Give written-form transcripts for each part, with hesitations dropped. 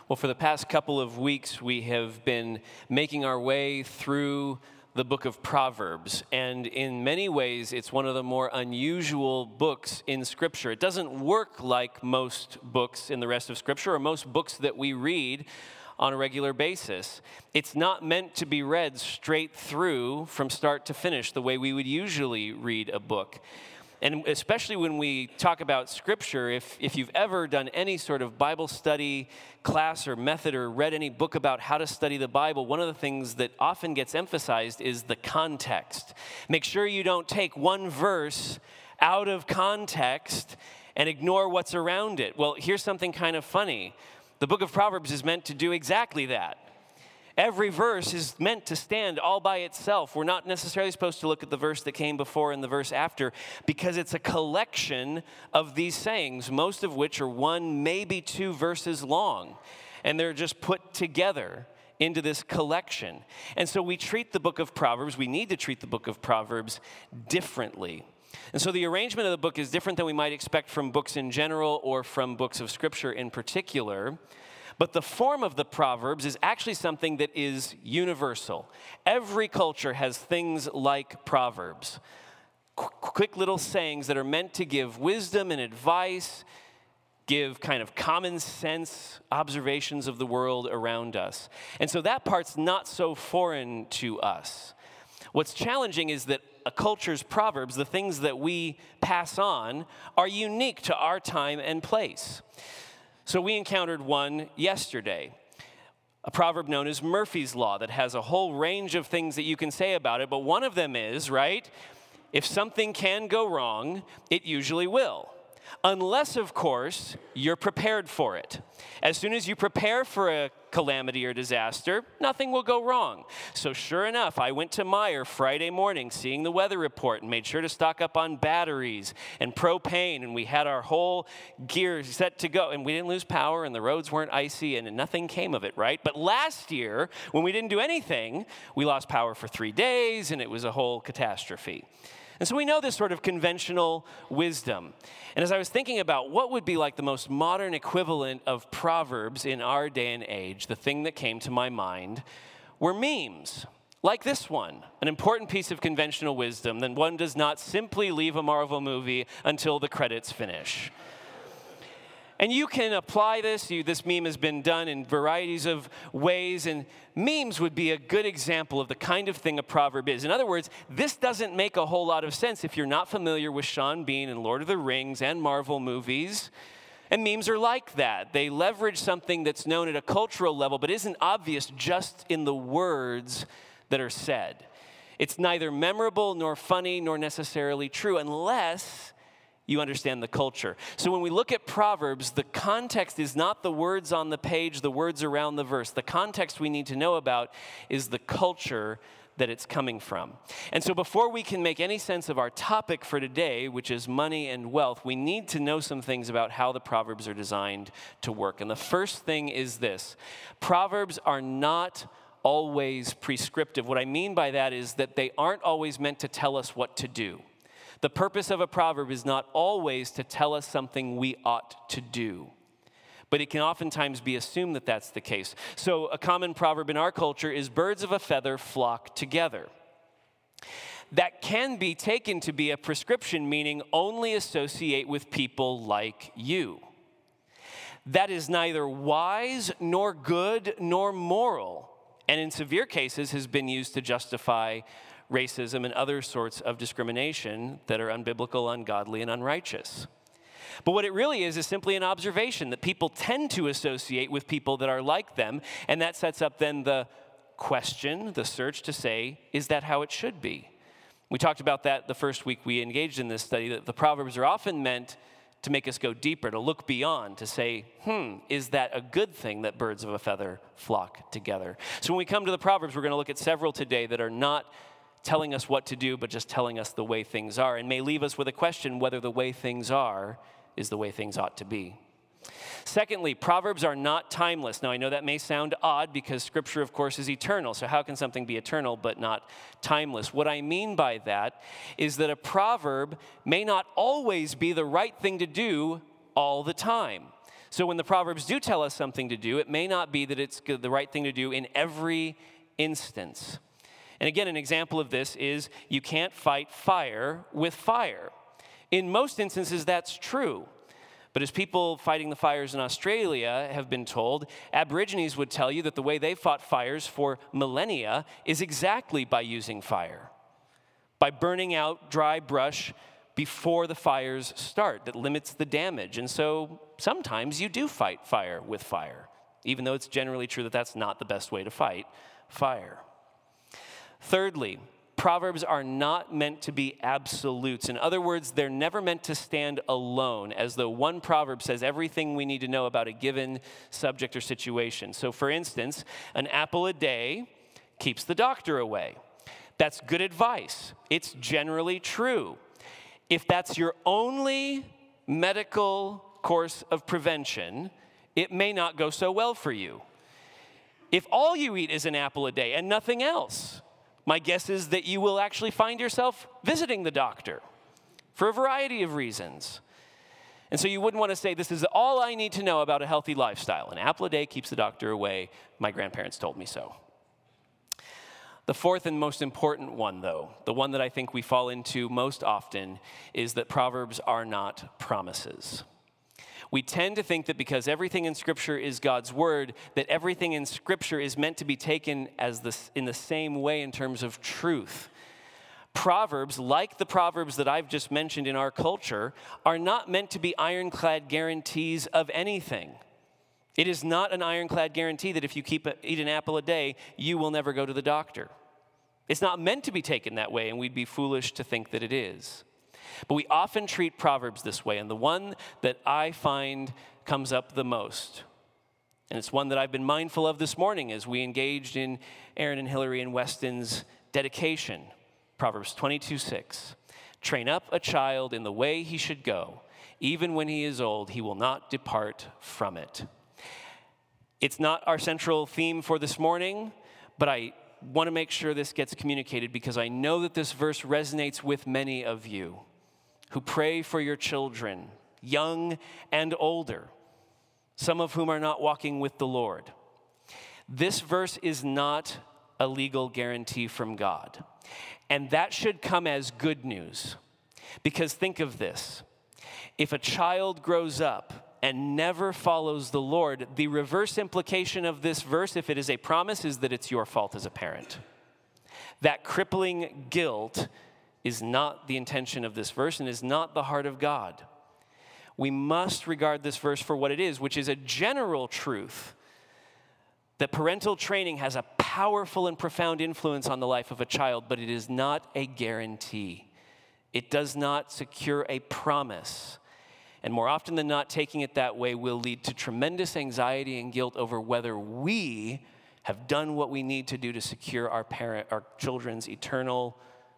Well, for the past couple of weeks, we have been making our way through the book of Proverbs. And in many ways, it's one of the more unusual books in Scripture. It doesn't work like most books in the rest of Scripture or most books that we read on a regular basis. It's not meant to be read straight through from start to finish the way we would usually read a book. And especially when we talk about Scripture, if you've ever done any sort of Bible study class or method or read any book about how to study the Bible, one of the things that often gets emphasized is the context. Make sure you don't take one verse out of context and ignore what's around it. Well, here's something kind of funny. The book of Proverbs is meant to do exactly that. Every verse is meant to stand all by itself. We're not necessarily supposed to look at the verse that came before and the verse after because it's a collection of these sayings, most of which are one, maybe two verses long. And they're just put together into this collection. And so we treat the book of Proverbs, we need to treat the book of Proverbs differently. And so the arrangement of the book is different than we might expect from books in general or from books of Scripture in particular. But the form of the Proverbs is actually something that is universal. Every culture has things like Proverbs, quick little sayings that are meant to give wisdom and advice, give kind of common sense observations of the world around us. And so that part's not so foreign to us. What's challenging is that a culture's Proverbs, the things that we pass on, are unique to our time and place. So we encountered one yesterday, a proverb known as Murphy's Law that has a whole range of things that you can say about it, but one of them is, right, if something can go wrong, it usually will. Unless, of course, you're prepared for it. As soon as you prepare for a calamity or disaster, nothing will go wrong. So sure enough, I went to Meijer Friday morning, seeing the weather report, and made sure to stock up on batteries and propane, and we had our whole gear set to go, and we didn't lose power, and the roads weren't icy, and nothing came of it, right? But last year, when we didn't do anything, we lost power for 3 days, and it was a whole catastrophe. And so we know this sort of conventional wisdom. And as I was thinking about what would be like the most modern equivalent of Proverbs in our day and age, the thing that came to my mind were memes, like this one, an important piece of conventional wisdom that one does not simply leave a Marvel movie until the credits finish. And you can apply this. This meme has been done in varieties of ways, and memes would be a good example of the kind of thing a proverb is. In other words, this doesn't make a whole lot of sense if you're not familiar with Sean Bean and Lord of the Rings and Marvel movies. And memes are like that. They leverage something that's known at a cultural level but isn't obvious just in the words that are said. It's neither memorable nor funny nor necessarily true unless you understand the culture. So when we look at Proverbs, the context is not the words on the page, the words around the verse. The context we need to know about is the culture that it's coming from. And so before we can make any sense of our topic for today, which is money and wealth, we need to know some things about how the Proverbs are designed to work. And the first thing is this: Proverbs are not always prescriptive. What I mean by that is that they aren't always meant to tell us what to do. The purpose of a proverb is not always to tell us something we ought to do, but it can oftentimes be assumed that that's the case. So a common proverb in our culture is birds of a feather flock together. That can be taken to be a prescription, meaning only associate with people like you. That is neither wise nor good nor moral, and in severe cases has been used to justify racism and other sorts of discrimination that are unbiblical, ungodly, and unrighteous. But what it really is simply an observation that people tend to associate with people that are like them, and that sets up then the question, the search to say, is that how it should be? We talked about that the first week we engaged in this study, that the Proverbs are often meant to make us go deeper, to look beyond, to say, is that a good thing that birds of a feather flock together? So when we come to the Proverbs, we're going to look at several today that are not telling us what to do, but just telling us the way things are, and may leave us with a question whether the way things are is the way things ought to be. Secondly, Proverbs are not timeless. Now, I know that may sound odd because Scripture, of course, is eternal. So how can something be eternal but not timeless? What I mean by that is that a proverb may not always be the right thing to do all the time. So when the Proverbs do tell us something to do, it may not be that it's the right thing to do in every instance. And again, an example of this is you can't fight fire with fire. In most instances, that's true. But as people fighting the fires in Australia have been told, Aborigines would tell you that the way they fought fires for millennia is exactly by using fire, by burning out dry brush before the fires start. That limits the damage. And so sometimes you do fight fire with fire, even though it's generally true that that's not the best way to fight fire. Thirdly, Proverbs are not meant to be absolutes. In other words, they're never meant to stand alone, as though one proverb says everything we need to know about a given subject or situation. So for instance, an apple a day keeps the doctor away. That's good advice. It's generally true. If that's your only medical course of prevention, it may not go so well for you. If all you eat is an apple a day and nothing else, my guess is that you will actually find yourself visiting the doctor for a variety of reasons. And so you wouldn't want to say, this is all I need to know about a healthy lifestyle. An apple a day keeps the doctor away. My grandparents told me so. The fourth and most important one, though, the one that I think we fall into most often, is that Proverbs are not promises. We tend to think that because everything in Scripture is God's word, that everything in Scripture is meant to be taken in the same way in terms of truth. Proverbs, like the Proverbs that I've just mentioned in our culture, are not meant to be ironclad guarantees of anything. It is not an ironclad guarantee that if you eat an apple a day, you will never go to the doctor. It's not meant to be taken that way, and we'd be foolish to think that it is. But we often treat Proverbs this way, and the one that I find comes up the most, and it's one that I've been mindful of this morning as we engaged in Aaron and Hillary and Weston's dedication. Proverbs 22:6. Train up a child in the way he should go. Even when he is old, he will not depart from it. It's not our central theme for this morning, but I want to make sure this gets communicated because I know that this verse resonates with many of you who pray for your children, young and older, some of whom are not walking with the Lord. This verse is not a legal guarantee from God, and that should come as good news. Because think of this. If a child grows up and never follows the Lord, the reverse implication of this verse, if it is a promise, is that it's your fault as a parent. That crippling guilt is not the intention of this verse and is not the heart of God. We must regard this verse for what it is, which is a general truth that parental training has a powerful and profound influence on the life of a child, but it is not a guarantee. It does not secure a promise. And more often than not, taking it that way will lead to tremendous anxiety and guilt over whether we have done what we need to do to secure our children's eternal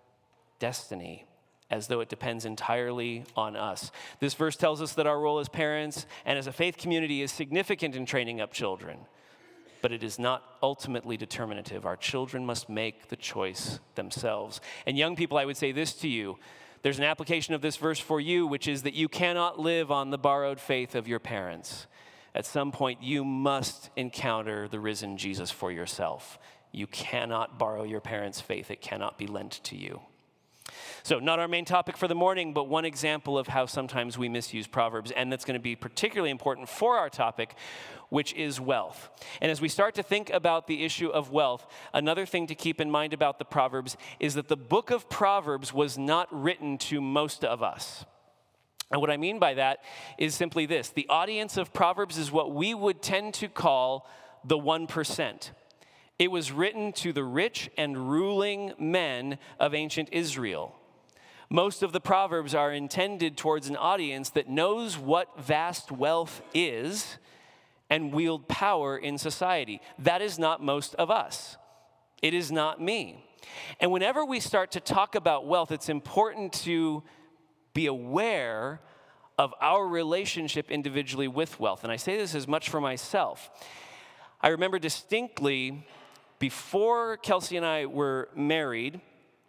destiny, as though it depends entirely on us. This verse tells us that our role as parents and as a faith community is significant in training up children, but it is not ultimately determinative. Our children must make the choice themselves. And young people, I would say this to you. There's an application of this verse for you, which is that you cannot live on the borrowed faith of your parents. At some point, you must encounter the risen Jesus for yourself. You cannot borrow your parents' faith. It cannot be lent to you. So, not our main topic for the morning, but one example of how sometimes we misuse Proverbs, and that's going to be particularly important for our topic, which is wealth. And as we start to think about the issue of wealth, another thing to keep in mind about the Proverbs is that the book of Proverbs was not written to most of us. And what I mean by that is simply this. The audience of Proverbs is what we would tend to call the 1%. It was written to the rich and ruling men of ancient Israel. Most of the Proverbs are intended towards an audience that knows what vast wealth is and wield power in society. That is not most of us. It is not me. And whenever we start to talk about wealth, it's important to be aware of our relationship individually with wealth. And I say this as much for myself. I remember distinctly, before Kelsey and I were married,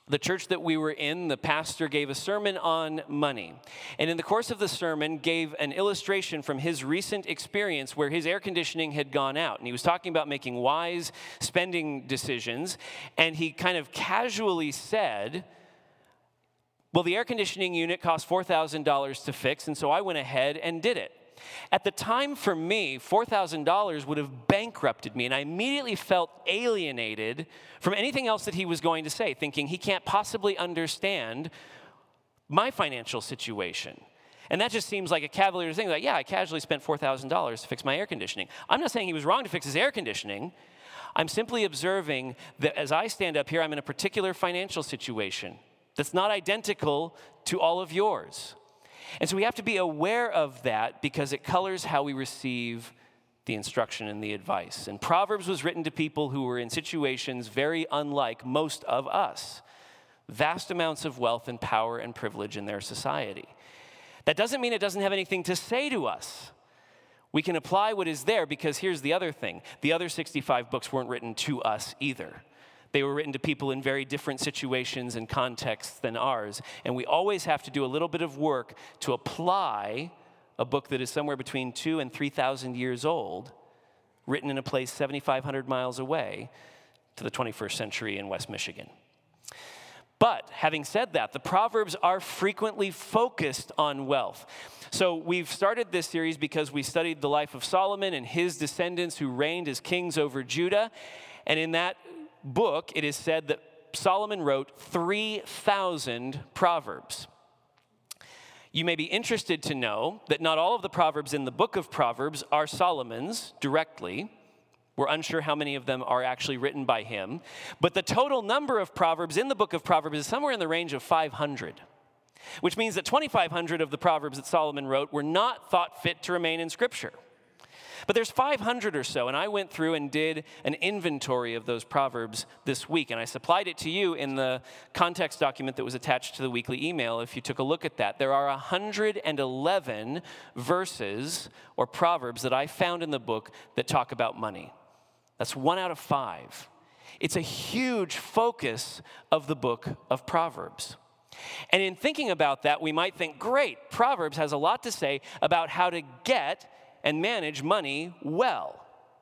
the church that we were in, the pastor gave a sermon on money. And in the course of the sermon, gave an illustration from his recent experience where his air conditioning had gone out. And he was talking about making wise spending decisions. And he kind of casually said, well, the air conditioning unit cost $4,000 to fix, and so I went ahead and did it. At the time, for me, $4,000 would have bankrupted me, and I immediately felt alienated from anything else that he was going to say, thinking he can't possibly understand my financial situation. And that just seems like a cavalier thing, like, yeah, I casually spent $4,000 to fix my air conditioning. I'm not saying he was wrong to fix his air conditioning. I'm simply observing that as I stand up here, I'm in a particular financial situation that's not identical to all of yours. And so we have to be aware of that because it colors how we receive the instruction and the advice. And Proverbs was written to people who were in situations very unlike most of us. Vast amounts of wealth and power and privilege in their society. That doesn't mean it doesn't have anything to say to us. We can apply what is there because here's the other thing. The other 65 books weren't written to us either. They were written to people in very different situations and contexts than ours. And we always have to do a little bit of work to apply a book that is somewhere between 2,000 and 3,000 years old, written in a place 7,500 miles away, to the 21st century in West Michigan. But having said that, the Proverbs are frequently focused on wealth. So we've started this series because we studied the life of Solomon and his descendants who reigned as kings over Judah. And in that book, it is said that Solomon wrote 3,000 Proverbs. You may be interested to know that not all of the Proverbs in the book of Proverbs are Solomon's directly. We're unsure how many of them are actually written by him. But the total number of Proverbs in the book of Proverbs is somewhere in the range of 500, which means that 2,500 of the Proverbs that Solomon wrote were not thought fit to remain in Scripture. But there's 500 or so, and I went through and did an inventory of those Proverbs this week, and I supplied it to you in the context document that was attached to the weekly email if you took a look at that. There are 111 verses or Proverbs that I found in the book that talk about money. That's 1 out of 5. It's a huge focus of the book of Proverbs. And in thinking about that, we might think, great, Proverbs has a lot to say about how to get and manage money well.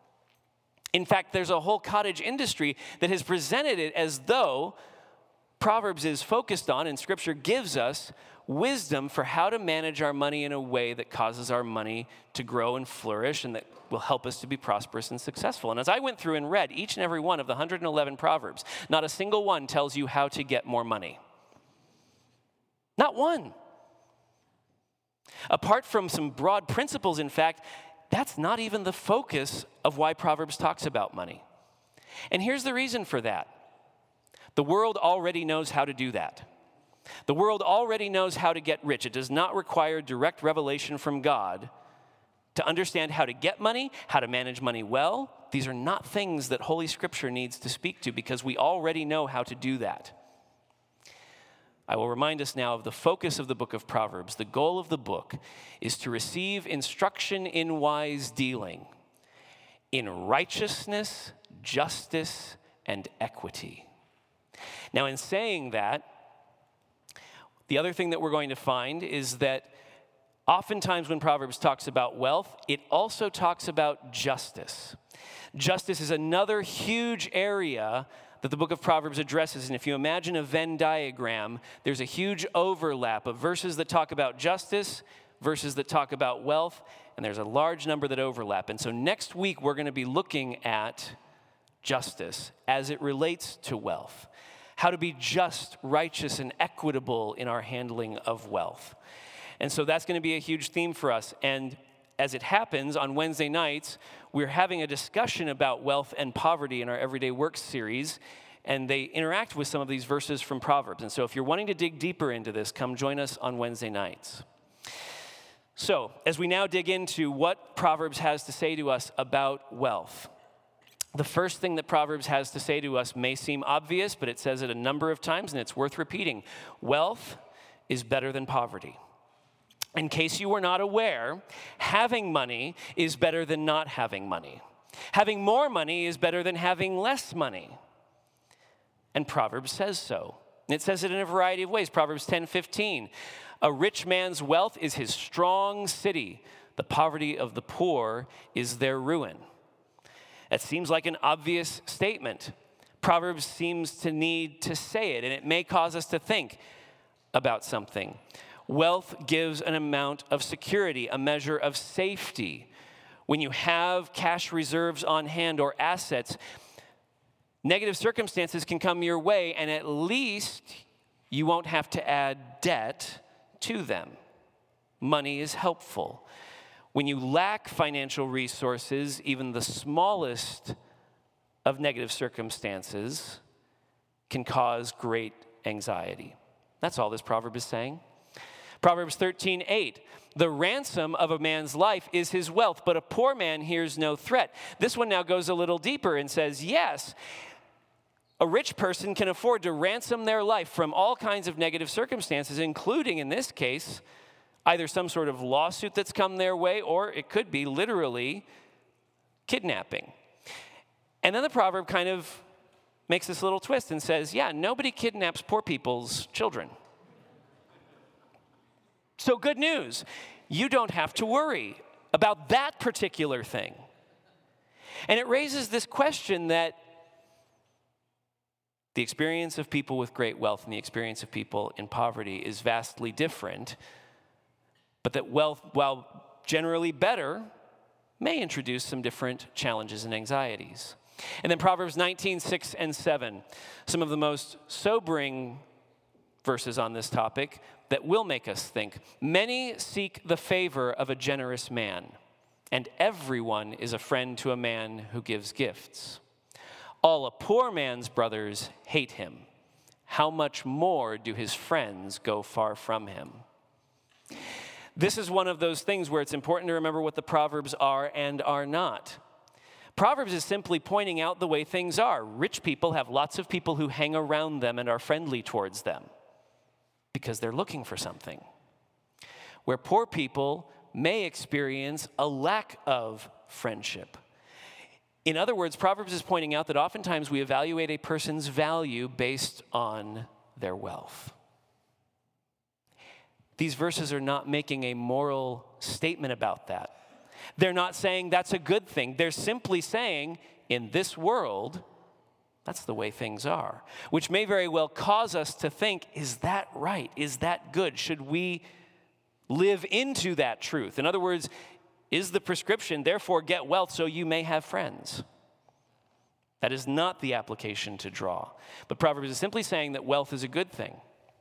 In fact, there's a whole cottage industry that has presented it as though Proverbs is focused on, and Scripture gives us wisdom for how to manage our money in a way that causes our money to grow and flourish and that will help us to be prosperous and successful. And as I went through and read each and every one of the 111 Proverbs, not a single one tells you how to get more money. Not one. Apart from some broad principles, in fact, that's not even the focus of why Proverbs talks about money. And here's the reason for that. The world already knows how to do that. The world already knows how to get rich. It does not require direct revelation from God to understand how to get money, how to manage money well. These are not things that Holy Scripture needs to speak to because we already know how to do that. I will remind us now of the focus of the book of Proverbs. The goal of the book is to receive instruction in wise dealing, in righteousness, justice, and equity. Now, in saying that, the other thing that we're going to find is that oftentimes when Proverbs talks about wealth, it also talks about justice. Justice is another huge area that the book of Proverbs addresses. And if you imagine a Venn diagram, there's a huge overlap of verses that talk about justice, verses that talk about wealth, and there's a large number that overlap. And so next week, we're going to be looking at justice as it relates to wealth. How to be just, righteous, and equitable in our handling of wealth. And so that's going to be a huge theme for us. And as it happens, on Wednesday nights, we're having a discussion about wealth and poverty in our Everyday Works series, and they interact with some of these verses from Proverbs. And so if you're wanting to dig deeper into this, come join us on Wednesday nights. So, as we now dig into what Proverbs has to say to us about wealth, the first thing that Proverbs has to say to us may seem obvious, but it says it a number of times, and it's worth repeating. Wealth is better than poverty. In case you were not aware, having money is better than not having money. Having more money is better than having less money. And Proverbs says so. And it says it in a variety of ways. Proverbs 10:15. A rich man's wealth is his strong city. The poverty of the poor is their ruin. That seems like an obvious statement. Proverbs seems to need to say it, and it may cause us to think about something. Wealth gives an amount of security, a measure of safety. When you have cash reserves on hand or assets, negative circumstances can come your way, and at least you won't have to add debt to them. Money is helpful. When you lack financial resources, even the smallest of negative circumstances can cause great anxiety. That's all this proverb is saying. Proverbs 13:8. The ransom of a man's life is his wealth, but a poor man hears no threat. This one now goes a little deeper and says, yes, a rich person can afford to ransom their life from all kinds of negative circumstances, including, in this case, either some sort of lawsuit that's come their way, or it could be literally kidnapping. And then the proverb kind of makes this little twist and says, yeah, nobody kidnaps poor people's children. So good news, you don't have to worry about that particular thing. And it raises this question that the experience of people with great wealth and the experience of people in poverty is vastly different, but that wealth, while generally better, may introduce some different challenges and anxieties. And then Proverbs 19:6 and 7, some of the most sobering verses on this topic that will make us think. Many seek the favor of a generous man, and everyone is a friend to a man who gives gifts. All a poor man's brothers hate him. How much more do his friends go far from him? This is one of those things where it's important to remember what the Proverbs are and are not. Proverbs is simply pointing out the way things are. Rich people have lots of people who hang around them and are friendly towards them because they're looking for something. Where poor people may experience a lack of friendship. In other words, Proverbs is pointing out that oftentimes we evaluate a person's value based on their wealth. These verses are not making a moral statement about that. They're not saying that's a good thing. They're simply saying, in this world, that's the way things are. Which may very well cause us to think, is that right? Is that good? Should we live into that truth? In other words, is the prescription, therefore get wealth so you may have friends? That is not the application to draw. But Proverbs is simply saying that wealth is a good thing.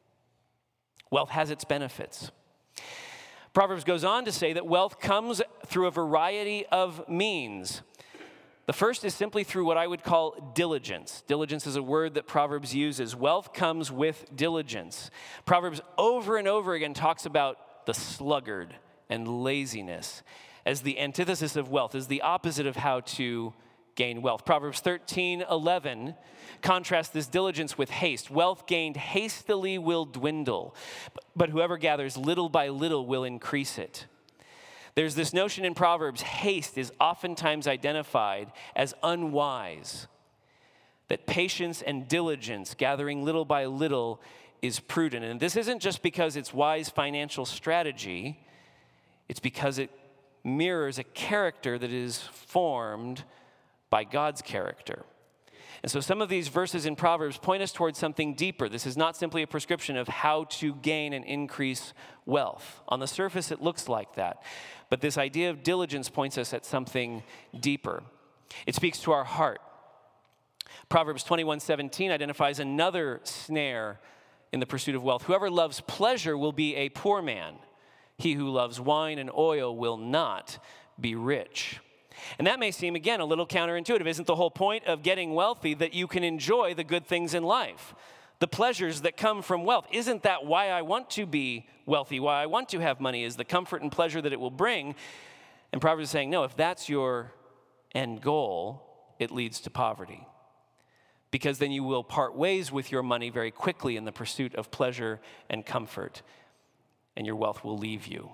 Wealth has its benefits. Proverbs goes on to say that wealth comes through a variety of means. The first is simply through what I would call diligence. Diligence is a word that Proverbs uses. Wealth comes with diligence. Proverbs over and over again talks about the sluggard and laziness as the antithesis of wealth, as the opposite of how to gain wealth. Proverbs 13:11 contrasts this diligence with haste. Wealth gained hastily will dwindle, but whoever gathers little by little will increase it. There's this notion in Proverbs, haste is oftentimes identified as unwise, that patience and diligence, gathering little by little, is prudent. And this isn't just because it's wise financial strategy, it's because it mirrors a character that is formed by God's character. And so some of these verses in Proverbs point us towards something deeper. This is not simply a prescription of how to gain and increase wealth. On the surface, it looks like that. But this idea of diligence points us at something deeper. It speaks to our heart. Proverbs 21:17 identifies another snare in the pursuit of wealth. Whoever loves pleasure will be a poor man. He who loves wine and oil will not be rich. And that may seem, again, a little counterintuitive. Isn't the whole point of getting wealthy that you can enjoy the good things in life? The pleasures that come from wealth. Isn't that why I want to be wealthy? Why I want to have money is the comfort and pleasure that it will bring. And Proverbs is saying, no, if that's your end goal, it leads to poverty. Because then you will part ways with your money very quickly in the pursuit of pleasure and comfort, and your wealth will leave you.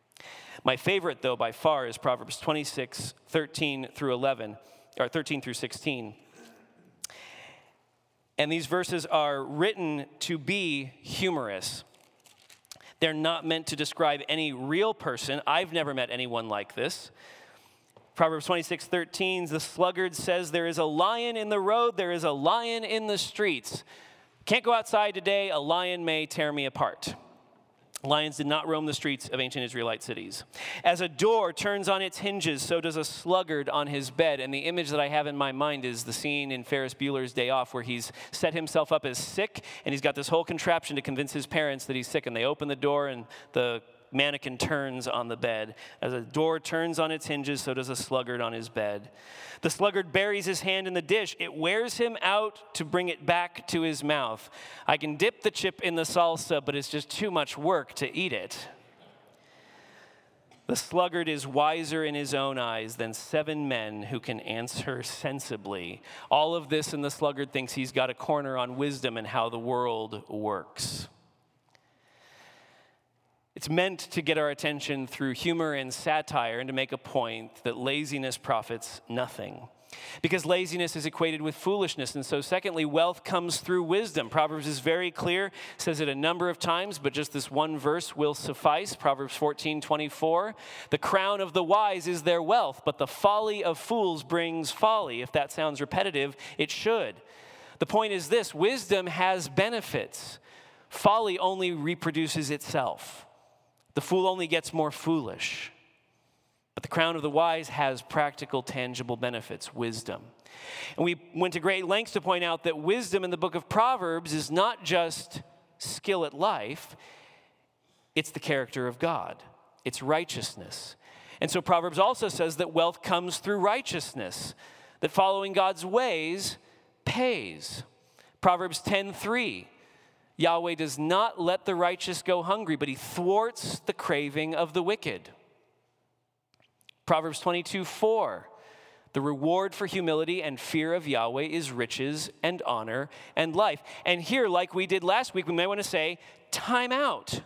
My favorite, though, by far is Proverbs 26:13 through 11, or 13 through 16. And these verses are written to be humorous. They're not meant to describe any real person. I've never met anyone like this. Proverbs 26:13, the sluggard says, there is a lion in the road, there is a lion in the streets. Can't go outside today, a lion may tear me apart. Lions did not roam the streets of ancient Israelite cities. As a door turns on its hinges, so does a sluggard on his bed. And the image that I have in my mind is the scene in Ferris Bueller's Day Off where he's set himself up as sick, and he's got this whole contraption to convince his parents that he's sick. And they open the door, and the mannequin turns on the bed. As a door turns on its hinges, so does a sluggard on his bed. The sluggard buries his hand in the dish. It wears him out to bring it back to his mouth. I can dip the chip in the salsa, but it's just too much work to eat it. The sluggard is wiser in his own eyes than 7 men who can answer sensibly. All of this, and the sluggard thinks he's got a corner on wisdom and how the world works. It's meant to get our attention through humor and satire and to make a point that laziness profits nothing. Because laziness is equated with foolishness. And so secondly, wealth comes through wisdom. Proverbs is very clear, says it a number of times, but just this one verse will suffice. Proverbs 14:24, the crown of the wise is their wealth, but the folly of fools brings folly. If that sounds repetitive, it should. The point is this, wisdom has benefits. Folly only reproduces itself. The fool only gets more foolish. But the crown of the wise has practical, tangible benefits, wisdom. And we went to great lengths to point out that wisdom in the book of Proverbs is not just skill at life, it's the character of God. It's righteousness. And so Proverbs also says that wealth comes through righteousness, that following God's ways pays. Proverbs 10:3. Yahweh does not let the righteous go hungry, but he thwarts the craving of the wicked. Proverbs 22:4, the reward for humility and fear of Yahweh is riches and honor and life. And here, like we did last week, we may want to say, time out.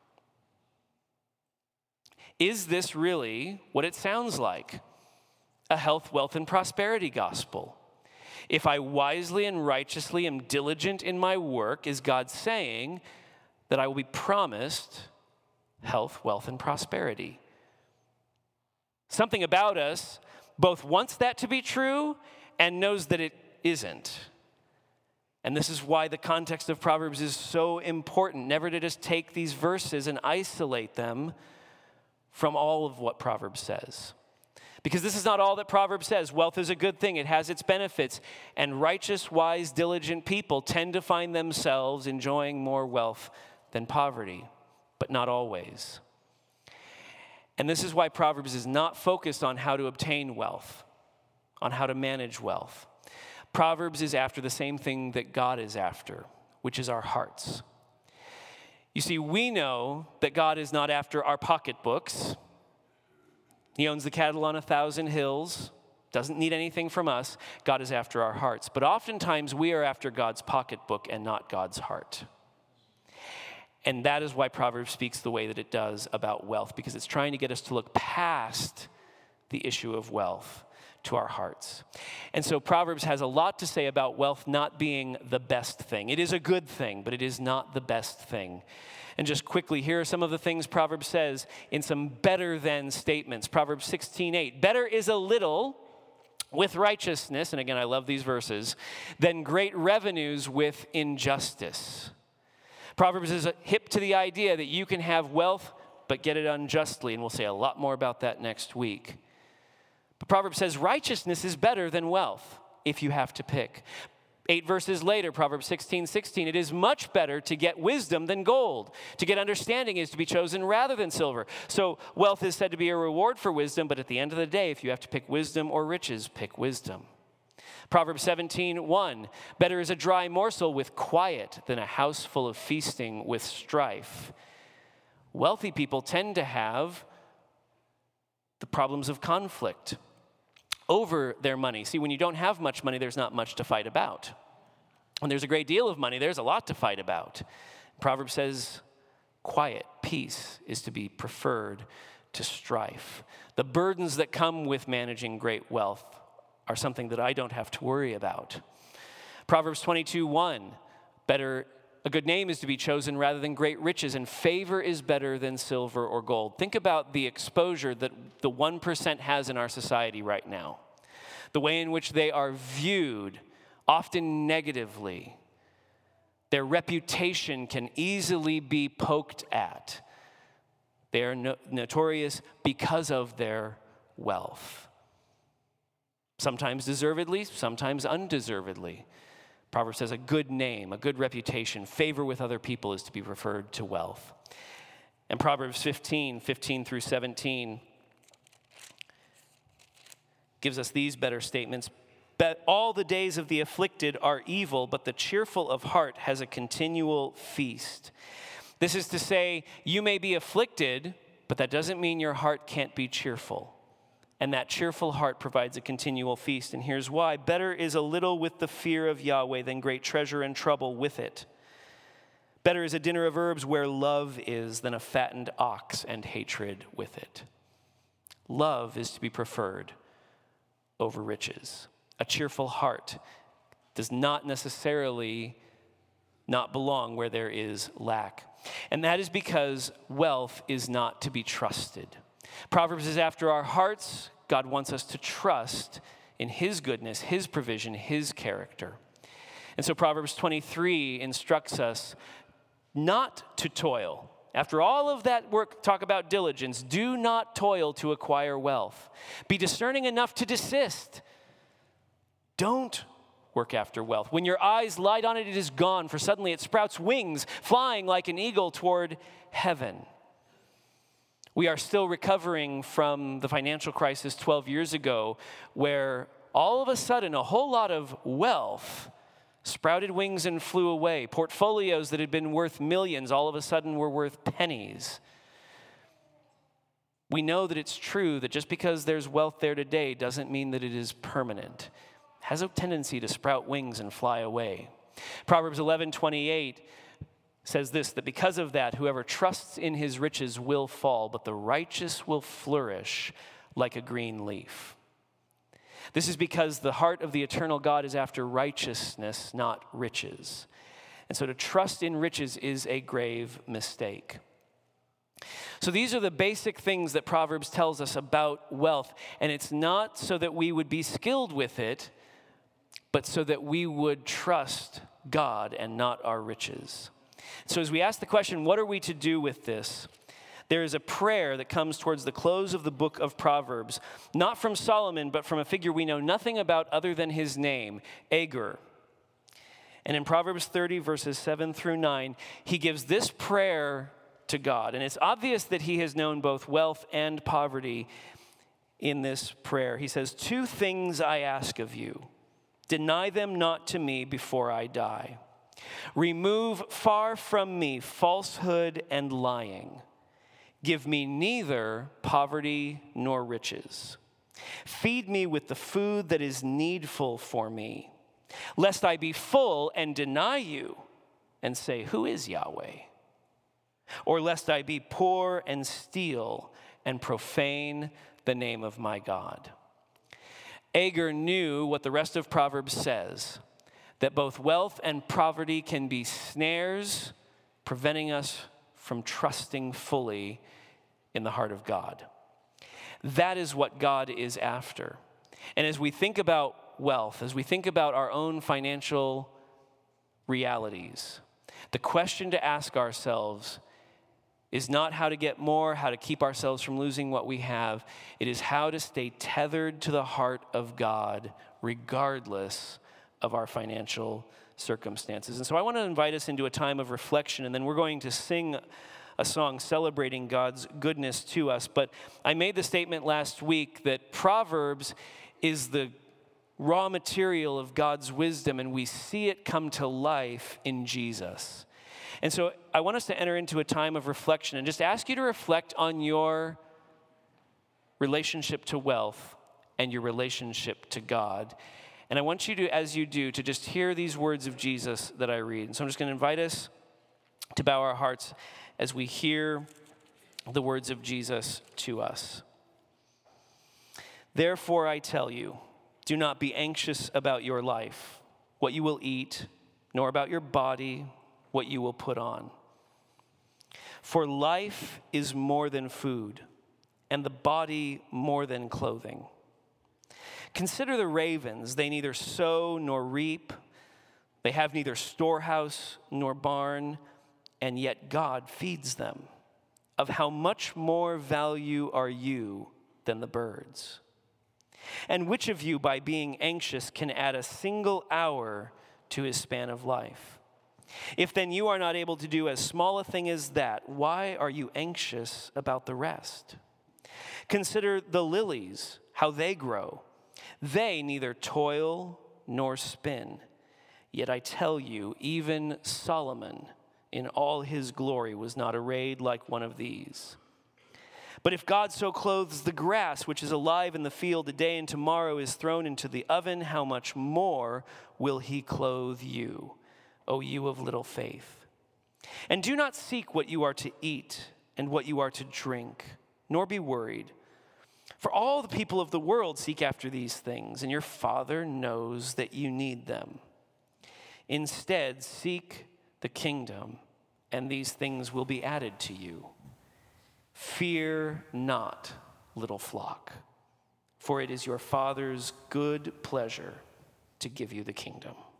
Is this really what it sounds like? A health, wealth, and prosperity gospel? If I wisely and righteously am diligent in my work, is God saying that I will be promised health, wealth, and prosperity? Something about us both wants that to be true and knows that it isn't. And this is why the context of Proverbs is so important. Never to just take these verses and isolate them from all of what Proverbs says. Because this is not all that Proverbs says. Wealth is a good thing. It has its benefits. And righteous, wise, diligent people tend to find themselves enjoying more wealth than poverty, but not always. And this is why Proverbs is not focused on how to obtain wealth, on how to manage wealth. Proverbs is after the same thing that God is after, which is our hearts. You see, we know that God is not after our pocketbooks. He owns the cattle on 1,000 hills, doesn't need anything from us. God is after our hearts. But oftentimes we are after God's pocketbook and not God's heart. And that is why Proverbs speaks the way that it does about wealth, because it's trying to get us to look past the issue of wealth to our hearts. And so Proverbs has a lot to say about wealth not being the best thing. It is a good thing, but it is not the best thing. And just quickly, here are some of the things Proverbs says in some better than statements. Proverbs 16:8, better is a little with righteousness, and again, I love these verses, than great revenues with injustice. Proverbs is hip to the idea that you can have wealth, but get it unjustly, and we'll say a lot more about that next week. But Proverbs says righteousness is better than wealth if you have to pick. 8 verses later, Proverbs 16:16, it is much better to get wisdom than gold. To get understanding is to be chosen rather than silver. So wealth is said to be a reward for wisdom, but at the end of the day, if you have to pick wisdom or riches, pick wisdom. Proverbs 17:1, better is a dry morsel with quiet than a house full of feasting with strife. Wealthy people tend to have the problems of conflict over their money. See, when you don't have much money, there's not much to fight about. When there's a great deal of money, there's a lot to fight about. Proverbs says, quiet, peace is to be preferred to strife. The burdens that come with managing great wealth are something that I don't have to worry about. Proverbs 22:1, a good name is to be chosen rather than great riches, and favor is better than silver or gold. Think about the exposure that the 1% has in our society right now. The way in which they are viewed, often negatively. Their reputation can easily be poked at. They are notorious because of their wealth. Sometimes deservedly, sometimes undeservedly. Proverbs says a good name, a good reputation, favor with other people is to be preferred to wealth. And Proverbs 15 through 17 gives us these better statements. But all the days of the afflicted are evil, but the cheerful of heart has a continual feast. This is to say, you may be afflicted, but that doesn't mean your heart can't be cheerful. And that cheerful heart provides a continual feast. And here's why. Better is a little with the fear of Yahweh than great treasure and trouble with it. Better is a dinner of herbs where love is than a fattened ox and hatred with it. Love is to be preferred over riches. A cheerful heart does not necessarily not belong where there is lack. And that is because wealth is not to be trusted. Proverbs is after our hearts. God wants us to trust in his goodness, his provision, his character. And so Proverbs 23 instructs us not to toil. After all of that work, talk about diligence. Do not toil to acquire wealth. Be discerning enough to desist. Don't work after wealth. When your eyes light on it, it is gone, for suddenly it sprouts wings, flying like an eagle toward heaven. We are still recovering from the financial crisis 12 years ago, where all of a sudden a whole lot of wealth sprouted wings and flew away. Portfolios that had been worth millions all of a sudden were worth pennies. We know that it's true that just because there's wealth there today doesn't mean that it is permanent. It has a tendency to sprout wings and fly away. Proverbs 11:28 says this, that because of that, whoever trusts in his riches will fall, but the righteous will flourish like a green leaf. This is because the heart of the eternal God is after righteousness, not riches. And so to trust in riches is a grave mistake. So these are the basic things that Proverbs tells us about wealth. And it's not so that we would be skilled with it, but so that we would trust God and not our riches. So as we ask the question, what are we to do with this? There is a prayer that comes towards the close of the book of Proverbs, not from Solomon, but from a figure we know nothing about other than his name, Agur. And in Proverbs 30, verses 7 through 9, he gives this prayer to God. And it's obvious that he has known both wealth and poverty in this prayer. He says, 2 things I ask of you. Deny them not to me before I die. Remove far from me falsehood and lying. Give me neither poverty nor riches. Feed me with the food that is needful for me, lest I be full and deny you and say, who is Yahweh? Or lest I be poor and steal and profane the name of my God. Agur knew what the rest of Proverbs says, that both wealth and poverty can be snares, preventing us from trusting fully in the heart of God. That is what God is after. And as we think about wealth, as we think about our own financial realities, the question to ask ourselves is not how to get more, how to keep ourselves from losing what we have. It is how to stay tethered to the heart of God regardless of our financial circumstances. And so I want to invite us into a time of reflection, and then we're going to sing a song celebrating God's goodness to us. But I made the statement last week that Proverbs is the raw material of God's wisdom, and we see it come to life in Jesus. And so I want us to enter into a time of reflection and just ask you to reflect on your relationship to wealth and your relationship to God. And I want you to, as you do, to just hear these words of Jesus that I read. And so I'm just going to invite us to bow our hearts as we hear the words of Jesus to us. Therefore I tell you, do not be anxious about your life, what you will eat, nor about your body, what you will put on. For life is more than food, and the body more than clothing. Consider the ravens. They neither sow nor reap. They have neither storehouse nor barn, and yet God feeds them. Of how much more value are you than the birds? And which of you, by being anxious, can add a single hour to his span of life? If then you are not able to do as small a thing as that, why are you anxious about the rest? Consider the lilies, how they grow. They neither toil nor spin. Yet I tell you, even Solomon in all his glory was not arrayed like one of these. But if God so clothes the grass, which is alive in the field today and tomorrow is thrown into the oven, how much more will he clothe you, O you of little faith? And do not seek what you are to eat and what you are to drink, nor be worried. For all the people of the world seek after these things, and your Father knows that you need them. Instead, seek the kingdom, and these things will be added to you. Fear not, little flock, for it is your Father's good pleasure to give you the kingdom.